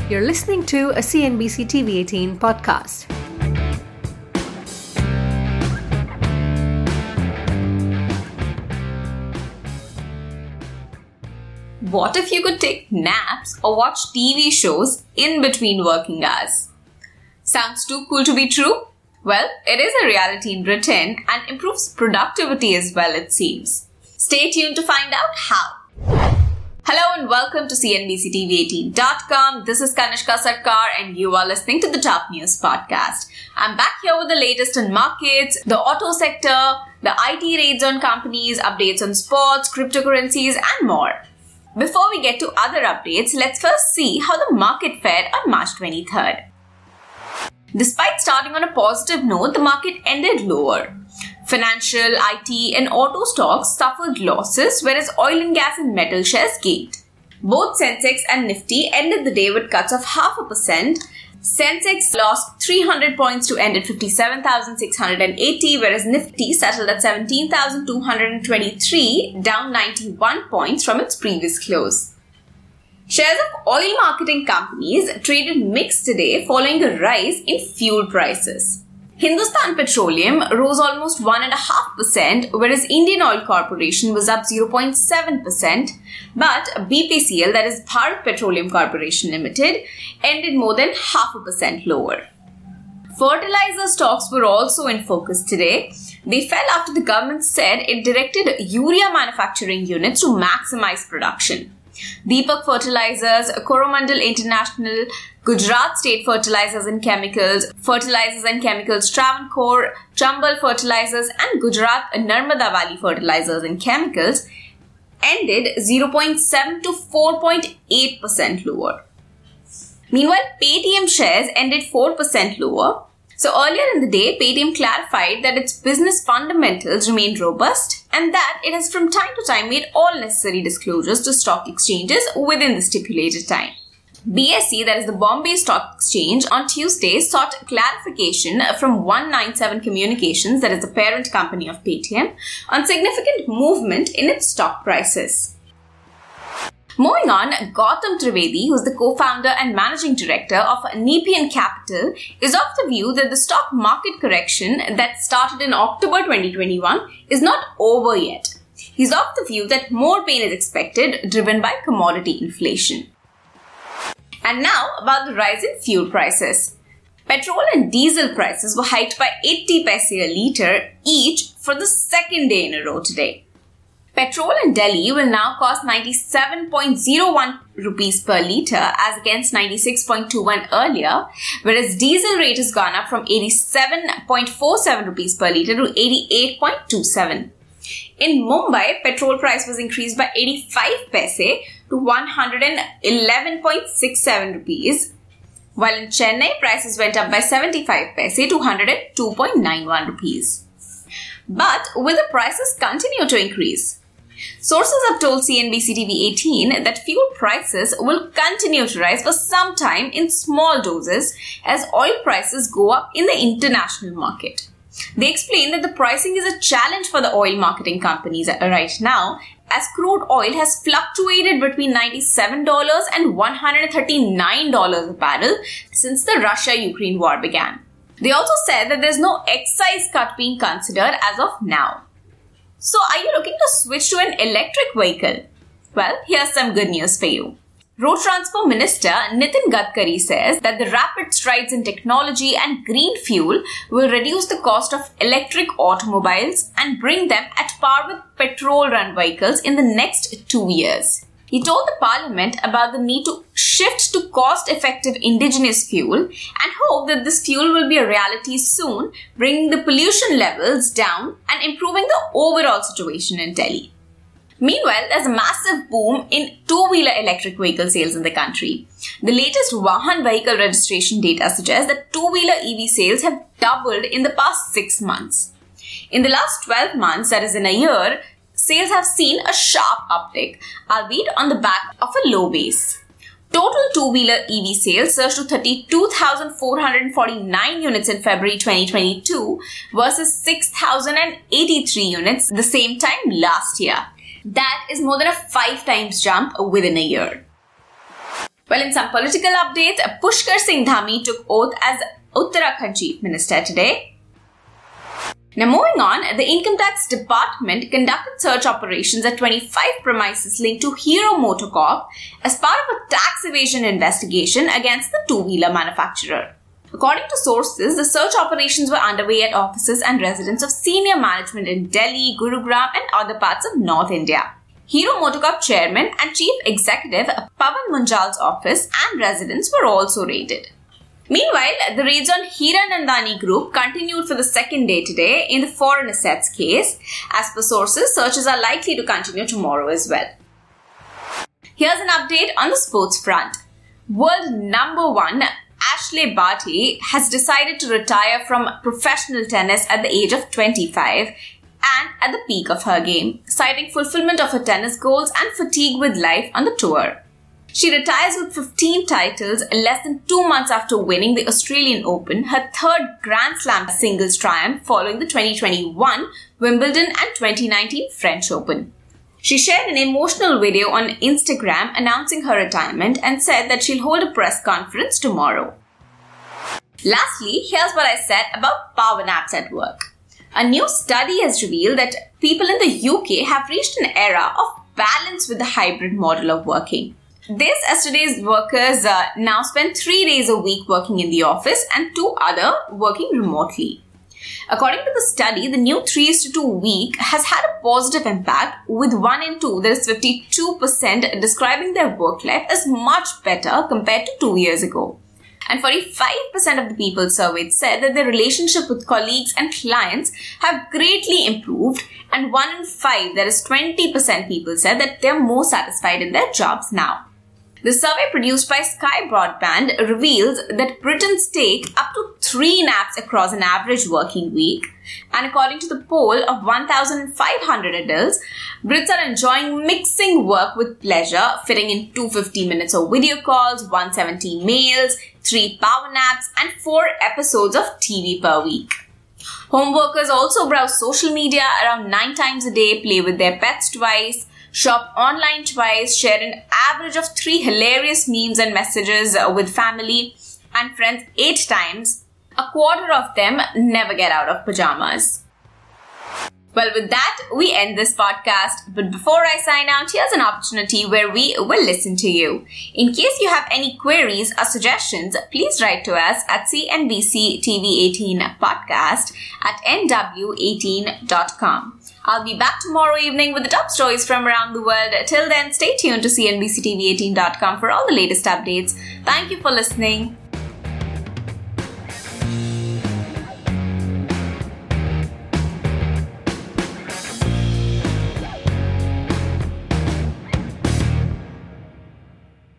You're listening to a CNBC TV18 podcast. What if you could take naps or watch TV shows in between working hours? Sounds too cool to be true? Well, it is a reality in Britain and improves productivity as well, it seems. Stay tuned to find out how. Hello and welcome to CNBCTV18.com. This is Kanishka Sarkar and you are listening to the Top News Podcast. I'm back here with the latest on markets, the auto sector, the IT raids on companies, updates on sports, cryptocurrencies and more. Before we get to other updates, let's first see how the market fared on March 23rd. Despite starting on a positive note, the market ended lower. Financial, IT and auto stocks suffered losses, whereas oil and gas and metal shares gained. Both Sensex and Nifty ended the day with cuts of 0.5%. Sensex lost 300 points to end at 57,680, whereas Nifty settled at 17,223, down 91 points from its previous close. Shares of oil marketing companies traded mixed today following a rise in fuel prices. Hindustan Petroleum rose almost 1.5%, whereas Indian Oil Corporation was up 0.7%, but BPCL, that is Bharat Petroleum Corporation Limited, ended more than 0.5% lower. Fertilizer stocks were also in focus today. They fell after the government said it directed urea manufacturing units to maximize production. Deepak Fertilizers, Coromandel International, Gujarat State Fertilizers and Chemicals, Travancore, Chambal Fertilizers and Gujarat Narmada Valley Fertilizers and Chemicals ended 0.7 to 4.8% lower. Meanwhile, Paytm shares ended 4% lower. So earlier in the day, Paytm clarified that its business fundamentals remained robust and that it has from time to time made all necessary disclosures to stock exchanges within the stipulated time. BSE, that is the Bombay Stock Exchange, on Tuesday sought clarification from 197 Communications, that is the parent company of Paytm, on significant movement in its stock prices. Moving on, Gautam Trivedi, who is the co-founder and managing director of Nepean Capital, is of the view that the stock market correction that started in October 2021 is not over yet. He's of the view that more pain is expected, driven by commodity inflation. And now about the rise in fuel prices. Petrol and diesel prices were hiked by 80 paise a litre each for the second day in a row today. Petrol in Delhi will now cost 97.01 rupees per litre as against 96.21 earlier, whereas diesel rate has gone up from 87.47 rupees per litre to 88.27. In Mumbai, petrol price was increased by 85 paise to 111.67 rupees, while in Chennai, prices went up by 75 paise to 102.91 rupees. But will the prices continue to increase? Sources have told CNBC TV18 that fuel prices will continue to rise for some time in small doses as oil prices go up in the international market. They explain that the pricing is a challenge for the oil marketing companies right now, as crude oil has fluctuated between $97 and $139 a barrel since the Russia-Ukraine war began. They also said that there's no excise cut being considered as of now. So are you looking to switch to an electric vehicle? Well, here's some good news for you. Road Transport Minister Nitin Gadkari says that the rapid strides in technology and green fuel will reduce the cost of electric automobiles and bring them at par with petrol-run vehicles in the next 2 years. He told the parliament about the need to shift to cost-effective indigenous fuel and hope that this fuel will be a reality soon, bringing the pollution levels down and improving the overall situation in Delhi. Meanwhile, there's a massive boom in two-wheeler electric vehicle sales in the country. The latest Vahan vehicle registration data suggests that two-wheeler EV sales have doubled in the past 6 months. In the last 12 months, that is in a year, sales have seen a sharp uptick, albeit on the back of a low base. Total two-wheeler EV sales surged to 32,449 units in February 2022 versus 6,083 units the same time last year. That is more than a 5 times jump within a year. Well, in some political updates, Pushkar Singh Dhami took oath as Uttarakhand Chief Minister today. Now moving on, the Income Tax Department conducted search operations at 25 premises linked to Hero MotoCorp as part of a tax evasion investigation against the two-wheeler manufacturer. According to sources, the search operations were underway at offices and residence of senior management in Delhi, Gurugram and other parts of North India. Hero MotoCorp Chairman and Chief Executive Pawan Munjal's office and residence were also raided. Meanwhile, the raids on Hiranandani Group continued for the second day today in the foreign assets case. As per sources, searches are likely to continue tomorrow as well. Here's an update on the sports front. World number 1 Ashley Barty has decided to retire from professional tennis at the age of 25 and at the peak of her game, citing fulfillment of her tennis goals and fatigue with life on the tour. She retires with 15 titles less than 2 months after winning the Australian Open, her third Grand Slam singles triumph following the 2021 Wimbledon and 2019 French Open. She shared an emotional video on Instagram announcing her retirement and said that she'll hold a press conference tomorrow. Lastly, here's what I said about power naps at work. A new study has revealed that people in the UK have reached an era of balance with the hybrid model of working. This, as today's workers now spend 3 days a week working in the office and 2 other working remotely. According to the study, the new 3:2 week has had a positive impact, with 1 in 2, that is 52%, describing their work life as much better compared to 2 years ago. And 45% of the people surveyed said that their relationship with colleagues and clients have greatly improved, and 1 in 5, that is 20% people, said that they're more satisfied in their jobs now. The survey produced by Sky Broadband reveals that Britons take up to 3 naps across an average working week. And according to the poll of 1,500 adults, Brits are enjoying mixing work with pleasure, fitting in 250 minutes of video calls, 170 mails, 3 power naps, and 4 episodes of TV per week. Home workers also browse social media around 9 times a day, play with their pets twice, shop online twice, share an average of 3 hilarious memes and messages with family and friends 8 times. A quarter of them never get out of pajamas. Well, with that, we end this podcast. But before I sign out, here's an opportunity where we will listen to you. In case you have any queries or suggestions, please write to us at cnbc-tv18podcast@nw18.com. I'll be back tomorrow evening with the top stories from around the world. Till then, stay tuned to cnbc-tv18.com for all the latest updates. Thank you for listening.